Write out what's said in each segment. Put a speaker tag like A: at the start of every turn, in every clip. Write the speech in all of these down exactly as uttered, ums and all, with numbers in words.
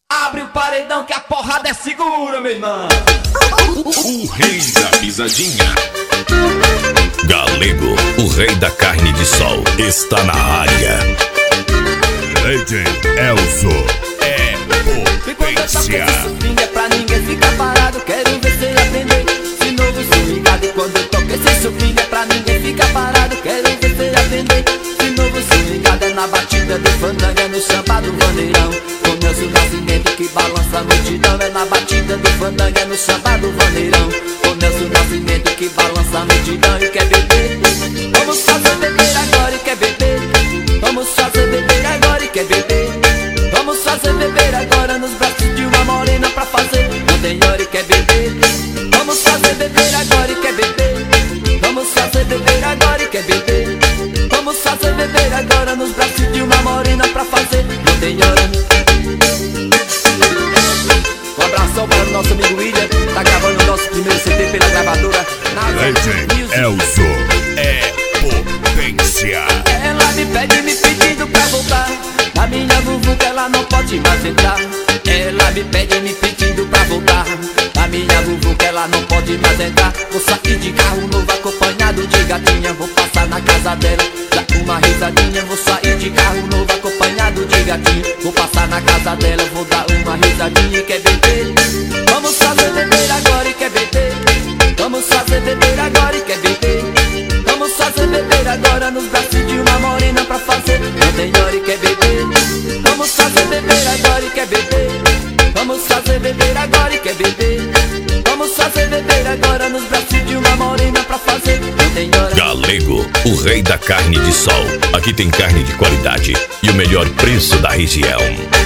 A: Abre o paredão que a porrada é segura, meu irmão.
B: O rei da pisadinha. Galego, o rei da carne de sol, está na área. Legend Elzo é potência.
A: É pra ninguém ficar parado, quero ver você aprender. De novo swingado, quando eu toco esse swing é pra ninguém ficar parado, quero ver você aprender. De novo swingado é na batida do fandango, é no samba do vaneirão. Com Nelson Nascimento que balança a multidão, é na batida do fandango, é no samba do vaneirão. Com Nelson Nascimento que balança a multidão e quer beber. Vamos fazer beber agora e quer beber. Vamos fazer beber agora e quer beber. Vamos fazer beber agora nos braços de uma morena pra fazer. Não tem hora e quer beber. Vamos fazer beber agora e quer beber. Vamos fazer beber agora e quer beber. Vamos fazer beber agora nos braços de uma morena pra fazer. Não tem hora. Um abração para o nosso amigo William. Tá gravando o nosso primeiro C D pela gravadora
B: Legend Elzo é potência.
A: Ela me pede me pedindo pra voltar. A minha vuvuca ela não pode mais entrar. Ela me pede me pedindo pra voltar. A minha vuvuca ela não pode mais entrar. Vou sair de carro novo acompanhado de gatinha. Vou passar na casa dela, dar uma risadinha. Vou sair de carro novo acompanhado de gatinha. Vou passar na casa dela, vou dar uma risadinha e quer beber. Vamos fazer beber agora e quer beber. Vamos fazer beber agora e quer beber. Vamos fazer beber agora nos braços de uma morena pra fazer. Não tem hora e quer beber. Vamos fazer beber agora e quer beber. Vamos fazer beber agora e quer beber. Vamos fazer beber agora nos braços de uma morena pra fazer. Não tem hora.
B: Galego, o rei da carne de sol. Aqui tem carne de qualidade e o melhor preço da região.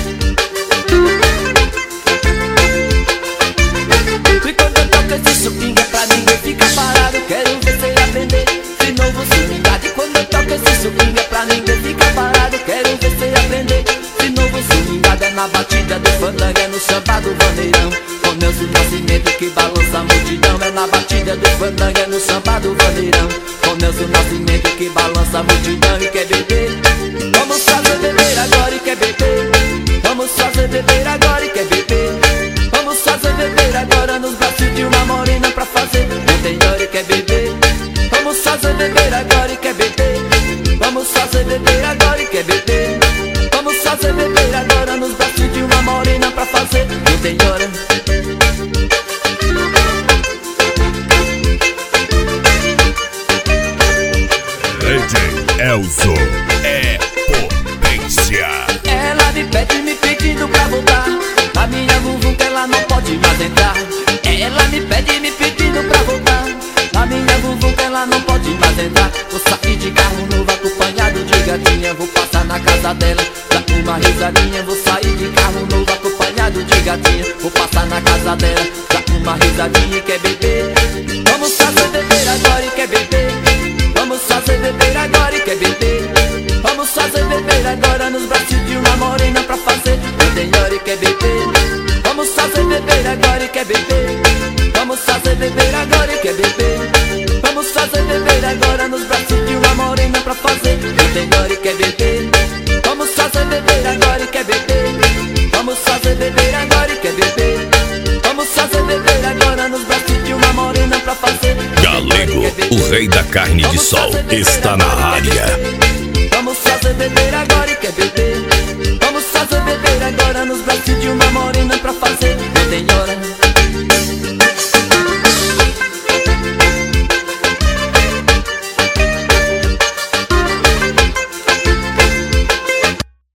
A: E quando eu toco esse swing é pra ninguém ficar parado, quero ver você aprender. De novo swingado. E quando eu toco esse swing é pra ninguém ficar parado, quero ver você aprender. De novo swingado é na batida do fandango, é no samba do vaneirão. Com Nelson Nascimento que balança a multidão, é na batida do fandango, é no samba do vaneirão. Com Nelson Nascimento que balança a multidão e quer beber. Vamos fazer beber agora e quer beber. Vamos fazer beber agora e quer beber. Vamos fazer beber agora nos braços de uma morena pra fazer. Não tem hora e quer beber. Vamos fazer beber agora e quer beber. Vamos fazer beber agora e quer beber. Vamos fazer beber agora nos braços de uma morena pra fazer. Não tem hora.
B: Legend Elzo é potência.
A: Ela me pede me pedindo pra voltar. A minha vuvuca ela não pode mais entrar. Ela me pede me pedindo pra voltar. A minha vuvuca ela não pode mais entrar. Vou sair de carro novo acompanhado de gatinha. Vou passar na casa dela, dar uma risadinha. Vou sair de carro novo acompanhado de gatinha. Vou passar na casa dela, dar uma risadinha e quer beber. Vamos fazer beber agora e quer beber. Vamos fazer beber agora e quer beber. Vamos fazer beber agora nos braços de uma morena pra fazer. Não tem hora e quer beber. Vamos fazer beber agora e quer beber. Vamos fazer beber agora e quer beber. Vamos fazer beber agora nos braços de uma morena pra fazer. Não tem hora e quer beber. Vamos fazer beber agora e quer beber. Vamos fazer beber agora e quer beber. Vamos fazer beber agora nos braços de uma morena pra fazer.
B: Galego, o rei da carne de sol, está na área.
A: Vamos fazer beber agora e quer beber. Vamos fazer beber agora nos braços de uma